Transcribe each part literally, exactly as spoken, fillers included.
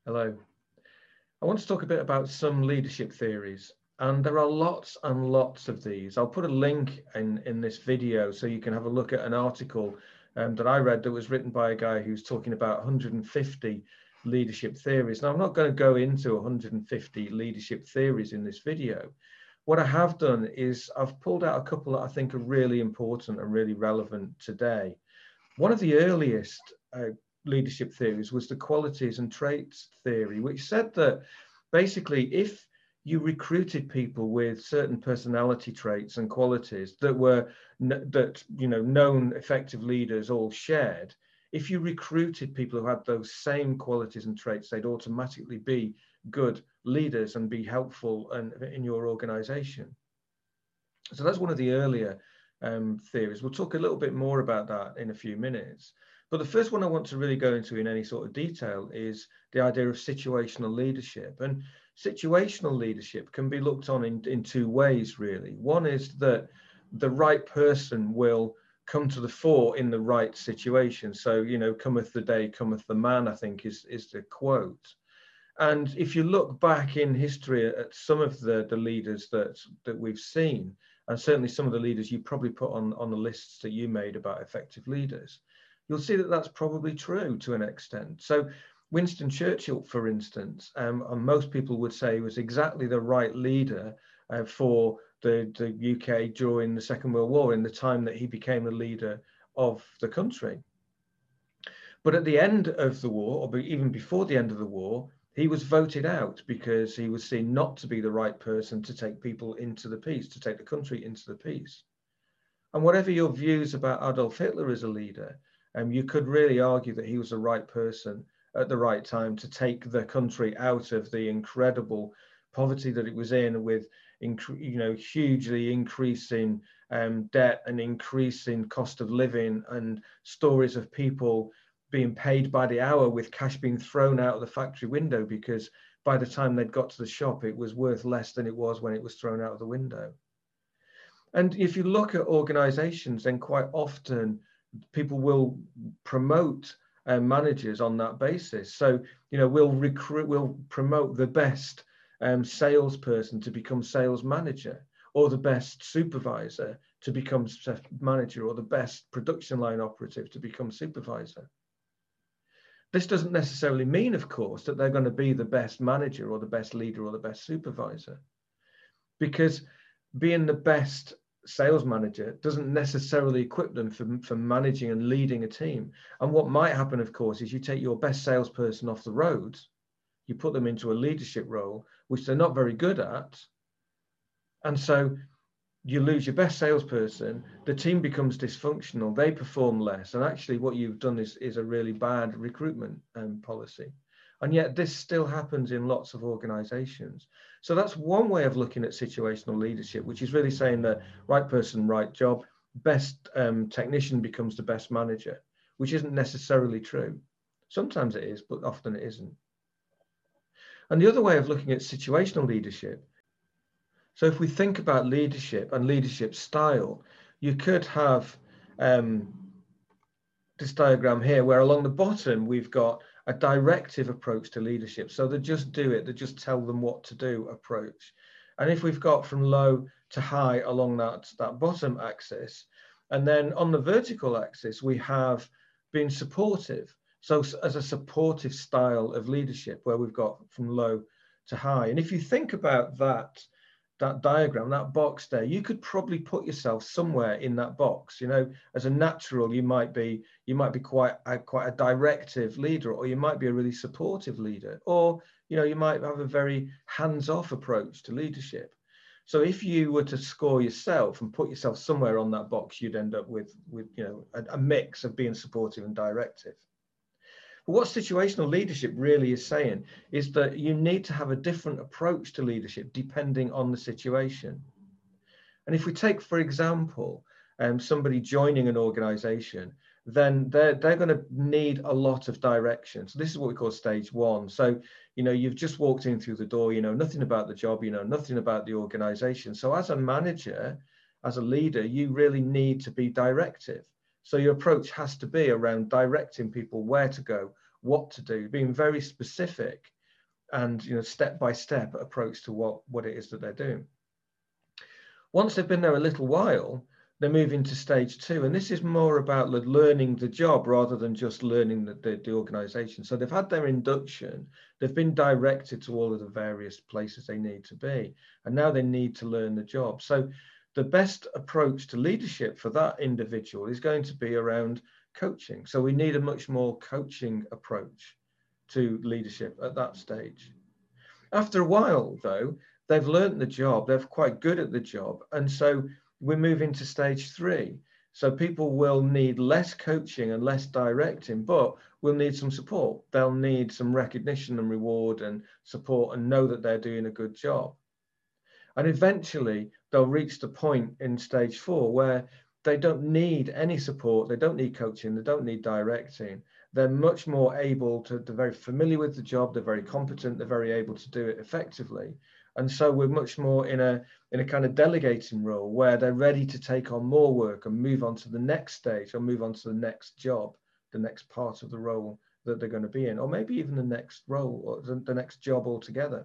Hello. I want to talk a bit about some leadership theories, and there are lots and lots of these. I'll put a link in, in this video so you can have a look at an article um, that I read that was written by a guy who's talking about one hundred fifty leadership theories. Now, I'm not going to go into one hundred fifty leadership theories in this video. What I have done is I've pulled out a couple that I think are really important and really relevant today. One of the earliest uh, leadership theories was the qualities and traits theory, which said that basically if you recruited people with certain personality traits and qualities that were that you know known effective leaders all shared, if you recruited people who had those same qualities and traits, they'd automatically be good leaders and be helpful and in your organization. So that's one of the earlier um, theories. We'll talk a little bit more about that in a few minutes. But the first one I want to really go into in any sort of detail is the idea of situational leadership. And situational leadership can be looked on in, in two ways, really. One is that the right person will come to the fore in the right situation. So, you know, cometh the day, cometh the man, I think is, is the quote. And if you look back in history at some of the, the leaders that, that we've seen, and certainly some of the leaders you probably put on, on the lists that you made about effective leaders, you'll see that that's probably true to an extent. So Winston Churchill, for instance, um, and most people would say was exactly the right leader uh, for the, the U K during the Second World War, in the time that he became the leader of the country. But at the end of the war, or even before the end of the war, he was voted out because he was seen not to be the right person to take people into the peace, to take the country into the peace. And whatever your views about Adolf Hitler as a leader, um, you could really argue that he was the right person at the right time to take the country out of the incredible poverty that it was in, with you know hugely increasing um, debt and increasing cost of living, and stories of people being paid by the hour with cash being thrown out of the factory window because by the time they'd got to the shop, it was worth less than it was when it was thrown out of the window. And if you look at organizations, then quite often people will promote uh, managers on that basis. So, you know, we'll recruit, we'll promote the best um, salesperson to become sales manager, or the best supervisor to become manager, or the best production line operative to become supervisor. This doesn't necessarily mean, of course, that they're going to be the best manager or the best leader or the best supervisor, because being the best sales manager doesn't necessarily equip them for, for managing and leading a team. And what might happen, of course, is you take your best salesperson off the road, you put them into a leadership role, which they're not very good at. And so you lose your best salesperson, the team becomes dysfunctional, they perform less. And actually what you've done is, is a really bad recruitment um, policy. And yet this still happens in lots of organizations. So that's one way of looking at situational leadership, which is really saying that right person, right job, best um, technician becomes the best manager, which isn't necessarily true. Sometimes it is, but often it isn't. And the other way of looking at situational leadership, so if we think about leadership and leadership style, you could have um, this diagram here where along the bottom we've got a directive approach to leadership. So they just do it, they just tell them what to do approach. And if we've got from low to high along that, that bottom axis, and then on the vertical axis, we have been supportive. So as a supportive style of leadership where we've got from low to high. And if you think about that, that diagram, that box there, you could probably put yourself somewhere in that box. You know, as a natural, you might be you might be quite a, quite a directive leader, or you might be a really supportive leader, or you know, you might have a very hands-off approach to leadership. So if you were to score yourself and put yourself somewhere on that box, you'd end up with with you know a, a mix of being supportive and directive. But what situational leadership really is saying is that you need to have a different approach to leadership depending on the situation. And if we take, for example, um, somebody joining an organization, then they're, they're going to need a lot of direction. So this is what we call stage one. So, you know, you've just walked in through the door, you know nothing about the job, you know nothing about the organization. So as a manager, as a leader, you really need to be directive. So your approach has to be around directing people where to go, what to do, being very specific and, you know, step-by-step approach to what, what it is that they're doing. Once they've been there a little while, they're moving to stage two. And this is more about learning the job rather than just learning the, the, the organization. So they've had their induction, they've been directed to all of the various places they need to be, and now they need to learn the job. So the best approach to leadership for that individual is going to be around coaching. So we need a much more coaching approach to leadership at that stage. After a while, though, they've learned the job, they're quite good at the job, and so we move into stage three. So people will need less coaching and less directing, but will need some support. They'll need some recognition and reward and support and know that they're doing a good job. And eventually they'll reach the point in stage four where they don't need any support, they don't need coaching, they don't need directing. They're much more able to, they're very familiar with the job, they're very competent, they're very able to do it effectively. And so we're much more in a, in a kind of delegating role where they're ready to take on more work and move on to the next stage or move on to the next job, the next part of the role that they're going to be in, or maybe even the next role or the, the next job altogether.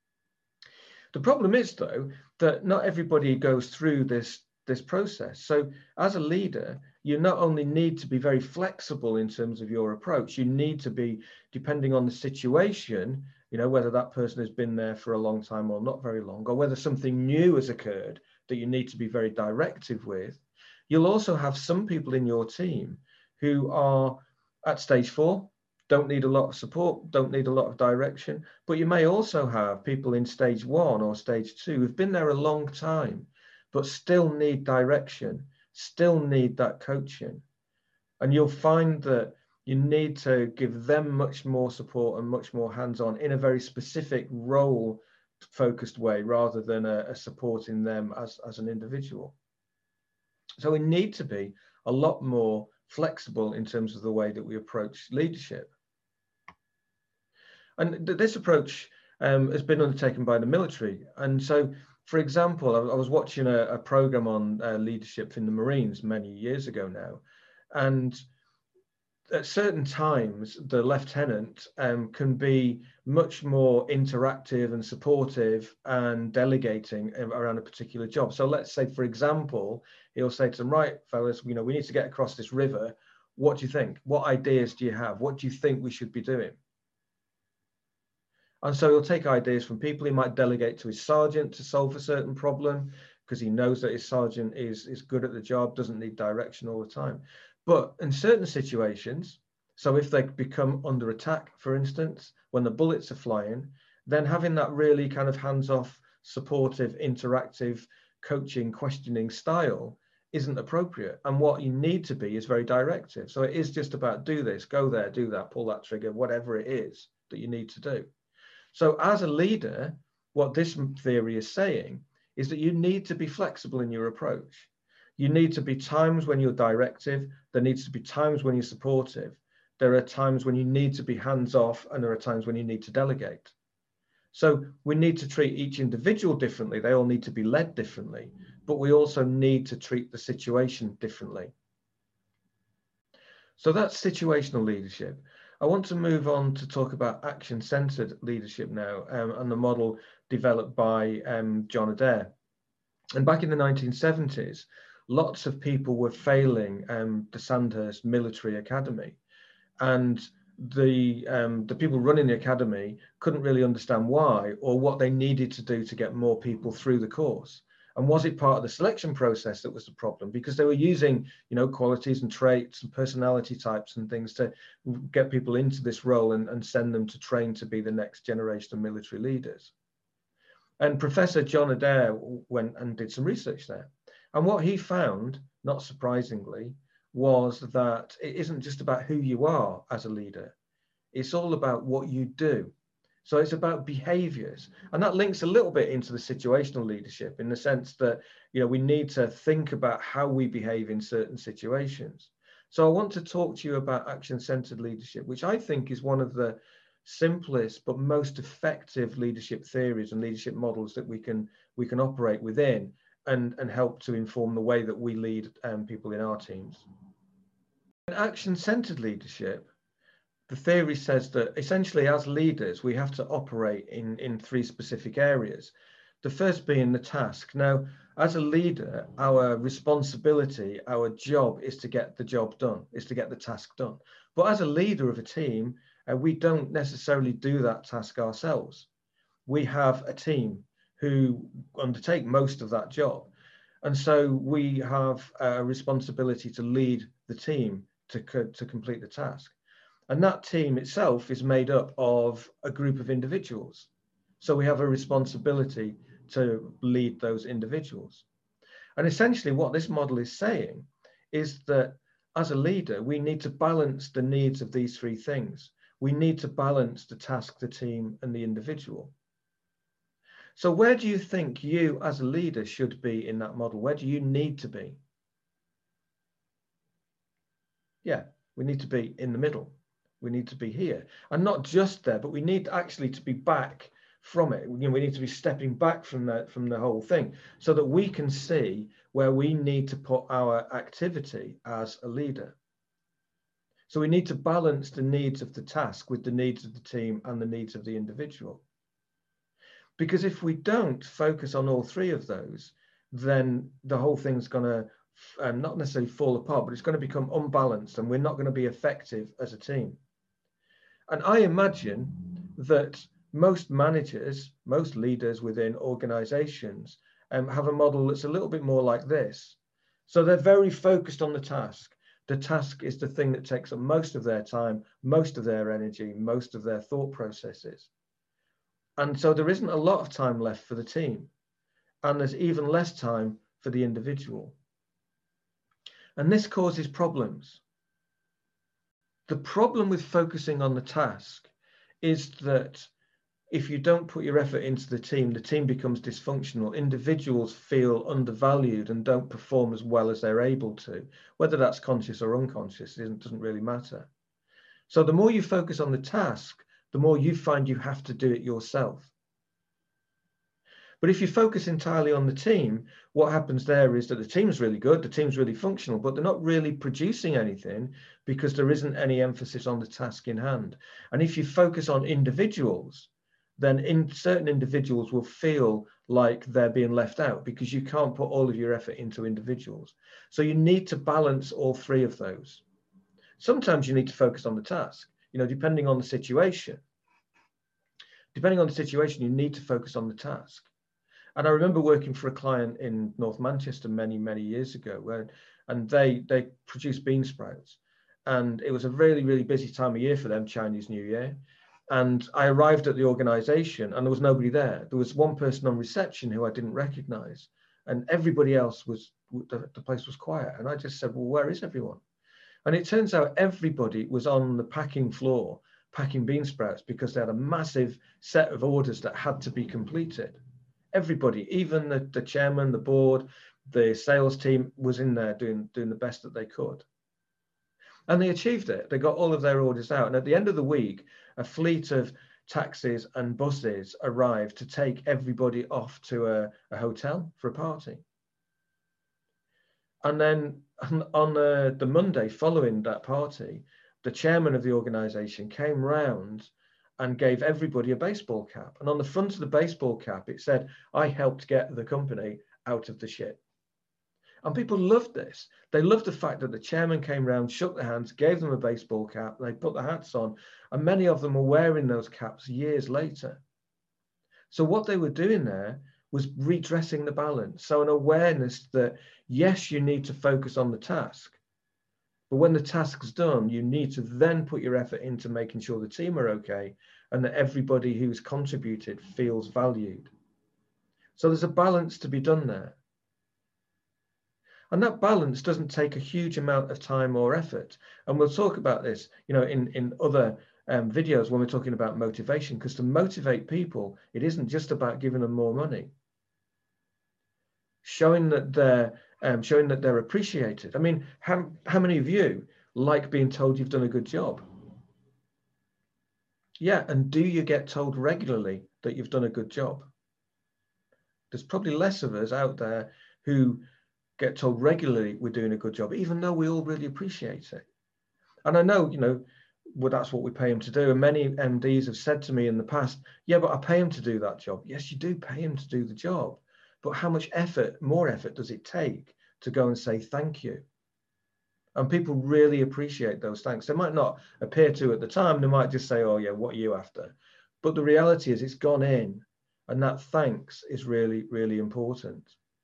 The problem is, though, that not everybody goes through this, this process. So as a leader, you not only need to be very flexible in terms of your approach, you need to be, depending on the situation, you know, whether that person has been there for a long time or not very long, or whether something new has occurred that you need to be very directive with. You'll also have some people in your team who are at stage four, don't need a lot of support, don't need a lot of direction, but you may also have people in stage one or stage two who've been there a long time, but still need direction, still need that coaching. And you'll find that you need to give them much more support and much more hands-on in a very specific role-focused way rather than a, a supporting them as, as an individual. So we need to be a lot more flexible in terms of the way that we approach leadership. And th this approach um, has been undertaken by the military. And so, for example, I, I was watching a, a program on uh, leadership in the Marines many years ago now. And at certain times, the lieutenant um, can be much more interactive and supportive and delegating around a particular job. So let's say, for example, he'll say to them, right, fellas, you know, we need to get across this river. What do you think? What ideas do you have? What do you think we should be doing? And so he'll take ideas from people. He might delegate to his sergeant to solve a certain problem because he knows that his sergeant is, is good at the job, doesn't need direction all the time. But in certain situations, so if they become under attack, for instance, when the bullets are flying, then having that really kind of hands-off, supportive, interactive, coaching, questioning style isn't appropriate. And what you need to be is very directive. So it is just about do this, go there, do that, pull that trigger, whatever it is that you need to do. So as a leader, what this theory is saying is that you need to be flexible in your approach. You need to be times when you're directive. There needs to be times when you're supportive. There are times when you need to be hands-off, and there are times when you need to delegate. So we need to treat each individual differently. They all need to be led differently, but we also need to treat the situation differently. So that's situational leadership. I want to move on to talk about action-centered leadership now, um, and the model developed by um, John Adair. And back in the nineteen seventies, lots of people were failing um, the Sandhurst Military Academy. And the, um, the people running the academy couldn't really understand why or what they needed to do to get more people through the course. And was it part of the selection process that was the problem? Because they were using, you know, qualities and traits and personality types and things to get people into this role and, and send them to train to be the next generation of military leaders. And Professor John Adair went and did some research there. And what he found, not surprisingly, was that it isn't just about who you are as a leader. It's all about what you do. So it's about behaviors. And that links a little bit into the situational leadership in the sense that, you know, we need to think about how we behave in certain situations. So I want to talk to you about action-centered leadership, which I think is one of the simplest but most effective leadership theories and leadership models that we can we can operate within and, and help to inform the way that we lead um, people in our teams. In action-centered leadership, the theory says that essentially as leaders, we have to operate in, in three specific areas. The first being the task. Now, as a leader, our responsibility, our job is to get the job done, is to get the task done. But as a leader of a team, uh, we don't necessarily do that task ourselves. We have a team who undertake most of that job. And so we have a responsibility to lead the team to, to complete the task. And that team itself is made up of a group of individuals. So we have a responsibility to lead those individuals. And essentially what this model is saying is that as a leader, we need to balance the needs of these three things. We need to balance the task, the team, and the individual. So where do you think you as a leader should be in that model? Where do you need to be? Yeah, we need to be in the middle. We need to be here, and not just there, but we need actually to be back from it. You know, we need to be stepping back from that, from the whole thing, so that we can see where we need to put our activity as a leader. So we need to balance the needs of the task with the needs of the team and the needs of the individual. Because if we don't focus on all three of those, then the whole thing's going to um, not necessarily fall apart, but it's going to become unbalanced, and we're not going to be effective as a team. And I imagine that most managers, most leaders within organizations um, have a model that's a little bit more like this. So they're very focused on the task. The task is the thing that takes up most of their time, most of their energy, most of their thought processes. And so there isn't a lot of time left for the team. And there's even less time for the individual. And this causes problems. The problem with focusing on the task is that if you don't put your effort into the team, the team becomes dysfunctional. Individuals feel undervalued and don't perform as well as they're able to. Whether that's conscious or unconscious, it doesn't really matter. So the more you focus on the task, the more you find you have to do it yourself. But if you focus entirely on the team, what happens there is that the team's really good, the team's really functional, but they're not really producing anything because there isn't any emphasis on the task in hand. And if you focus on individuals, then in certain individuals will feel like they're being left out because you can't put all of your effort into individuals. So you need to balance all three of those. Sometimes you need to focus on the task, you know, depending on the situation. Depending on the situation, you need to focus on the task. And I remember working for a client in North Manchester many, many years ago, where, and they, they produced bean sprouts. And it was a really, really busy time of year for them, Chinese New Year. And I arrived at the organization and there was nobody there. There was one person on reception who I didn't recognize. And everybody else was, the, the place was quiet. And I just said, well, where is everyone? And it turns out everybody was on the packing floor, packing bean sprouts, because they had a massive set of orders that had to be completed. Everybody, even the, the chairman, the board, the sales team was in there doing, doing the best that they could. And they achieved it. They got all of their orders out. And at the end of the week, a fleet of taxis and buses arrived to take everybody off to a, a hotel for a party. And then on the, the Monday following that party, the chairman of the organization came round and gave everybody a baseball cap. And on the front of the baseball cap, it said, I helped get the company out of the shit. And people loved this. They loved the fact that the chairman came round, shook their hands, gave them a baseball cap, they put the hats on, and many of them were wearing those caps years later. So what they were doing there was redressing the balance. So an awareness that, yes, you need to focus on the task, but when the task's done, you need to then put your effort into making sure the team are okay and that everybody who's contributed feels valued. So there's a balance to be done there. And that balance doesn't take a huge amount of time or effort. And we'll talk about this, you know, in, in other um, videos when we're talking about motivation, because to motivate people, it isn't just about giving them more money. Showing that they're um, showing that they're appreciated. I mean, how, how many of you like being told you've done a good job? Yeah, and do you get told regularly that you've done a good job? There's probably less of us out there who get told regularly we're doing a good job, even though we all really appreciate it. And I know, you know, well, that's what we pay him to do. And many M Ds have said to me in the past, yeah, but I pay him to do that job. Yes, you do pay him to do the job. But how much effort, more effort does it take to go and say thank you? And people really appreciate those thanks. They might not appear to at the time. They might just say, oh, yeah, what are you after? But the reality is it's gone in. And that thanks is really, really important.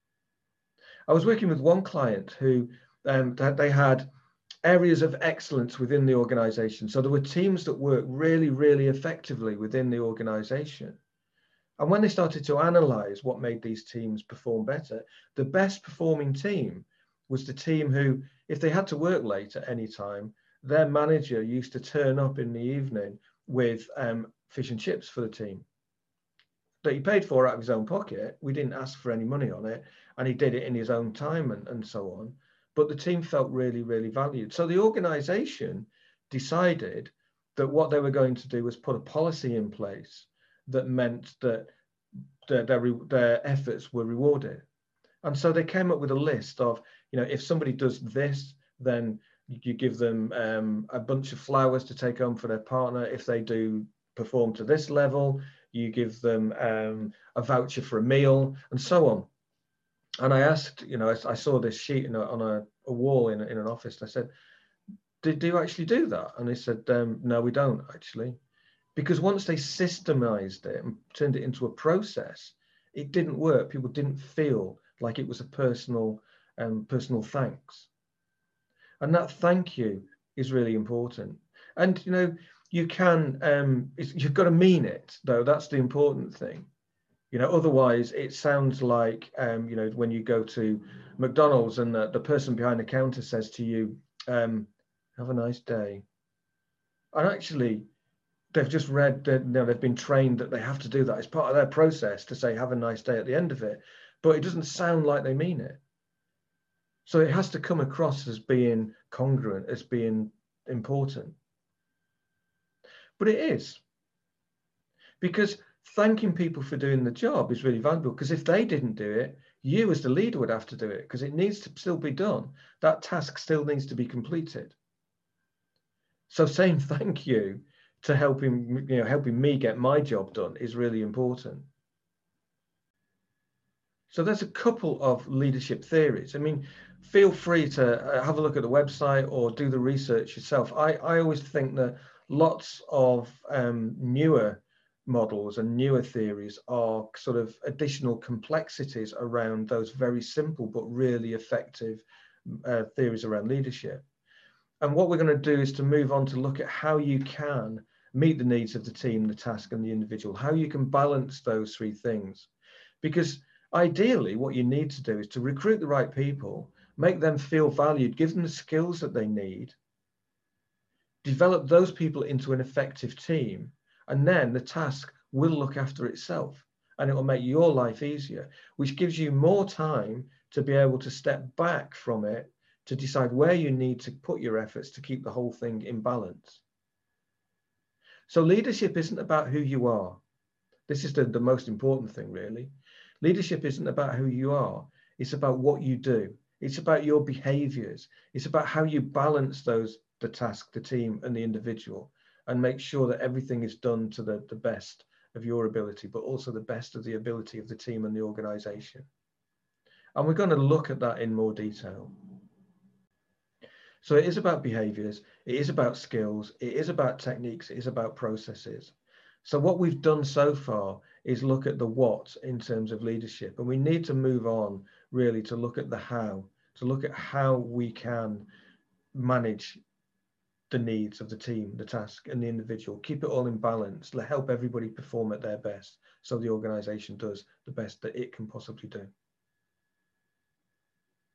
I was working with one client who um, they had areas of excellence within the organization. So there were teams that worked really, really effectively within the organization. And when they started to analyze what made these teams perform better, the best performing team was the team who, if they had to work late at any time, their manager used to turn up in the evening with um, fish and chips for the team that he paid for out of his own pocket. We didn't ask for any money on it, and he did it in his own time and, and so on. But the team felt really, really valued. So the organization decided that what they were going to do was put a policy in place that meant that their, their, their efforts were rewarded. And so they came up with a list of, you know, if somebody does this, then you give them um, a bunch of flowers to take home for their partner. If they do perform to this level, you give them um, a voucher for a meal, and so on. And I asked, you know, I, I saw this sheet in a, on a, a wall in, in an office. I said, did you actually do that? And they said, um, no, we don't actually. Because once they systemized it and turned it into a process, it didn't work. People didn't feel like it was a personal, um, personal thanks. And that thank you is really important. And, you know, you can, um, you've got to mean it, though. That's the important thing. You know, otherwise it sounds like, um, you know, when you go to McDonald's and the, the person behind the counter says to you, um, have a nice day. And actually, they've just read that, you know, they've been trained that they have to do that. It's part of their process to say, have a nice day at the end of it. But it doesn't sound like they mean it. So it has to come across as being congruent, as being important. But it is. Because thanking people for doing the job is really valuable, because if they didn't do it, you as the leader would have to do it, because it needs to still be done. That task still needs to be completed. So saying thank you to helping, you know, helping me get my job done is really important. So there's a couple of leadership theories. I mean, feel free to have a look at the website or do the research yourself. I, I always think that lots of um, newer models and newer theories are sort of additional complexities around those very simple but really effective uh, theories around leadership. And what we're going to do is to move on to look at how you can meet the needs of the team, the task, and the individual, how you can balance those three things. Because ideally, what you need to do is to recruit the right people, make them feel valued, give them the skills that they need, develop those people into an effective team, and then the task will look after itself, and it will make your life easier, which gives you more time to be able to step back from it, to decide where you need to put your efforts to keep the whole thing in balance. So leadership isn't about who you are. This is the, the most important thing, really. Leadership isn't about who you are. It's about what you do. It's about your behaviors. It's about how you balance those, the task, the team, and the individual, and make sure that everything is done to the, the best of your ability, but also the best of the ability of the team and the organization. And we're going to look at that in more detail. So it is about behaviors, it is about skills, it is about techniques, it is about processes. So what we've done so far is look at the what in terms of leadership, and we need to move on really to look at the how, to look at how we can manage the needs of the team, the task, and the individual, keep it all in balance, help everybody perform at their best so the organization does the best that it can possibly do.